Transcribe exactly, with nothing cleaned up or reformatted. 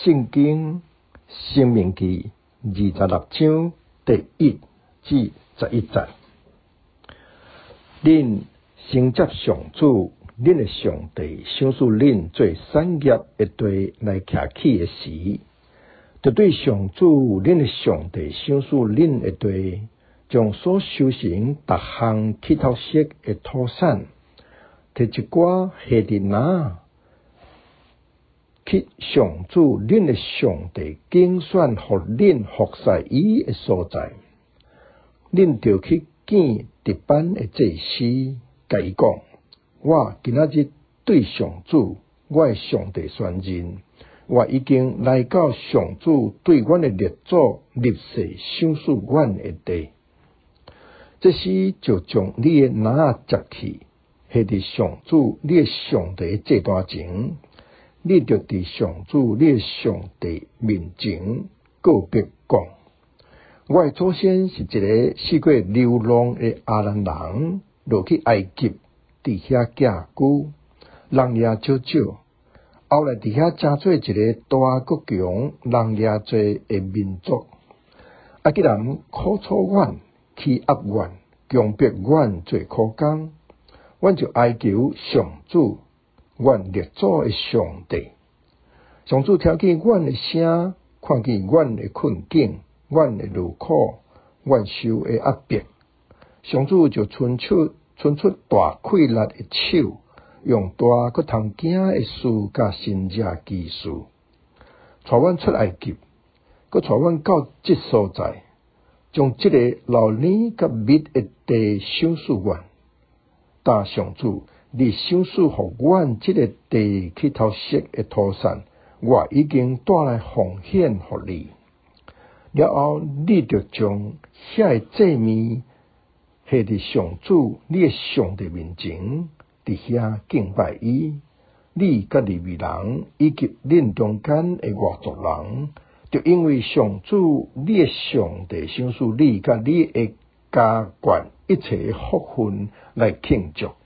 圣经申命记二十六章第一至十一节，恁承接上主，恁的上帝赏赐恁做产业一地来徛起的时，就对上主恁的上帝赏赐恁一地，将所收成逐项起头式的土产，摕一寡下伫那，去上主恁的上帝拣选互恁服侍伊的所在，恁就去见值班的祭司，甲伊讲：我今仔日对上主，我的上帝宣认，我已经来到上主对阮的列祖立誓赏赐阮的地。这时就将你的篮接去，下伫上主你的上帝祭坛前，你就伫上主你的上帝面前告别讲：我的祖先是一个四过流浪的阿兰人，落去埃及，伫遐寄居，人也少少，后来伫遐成做一个大国强、人也侪的民族。啊，既然苦楚阮，欺压阮，强迫阮做苦工，阮就哀求上主，阮列祖的上帝。上主听见阮的声，看见阮的困境，阮的劳苦，阮受的压迫，上主就伸出伸出大气力的手，用大佮通行的事甲神迹奇事，带阮出埃及，佮带阮到即所在，将即个老年甲密的地赏赐阮。但上主，你赏赐互阮即个地起头式的土产，我已经带来奉献互你。了后，你就将遐个祭物下伫上主你的上帝面前，伫遐敬拜伊。你甲利未人以及恁中间的外族人，就因为上主你的上帝赏赐你甲你的家眷一切的福分来庆祝。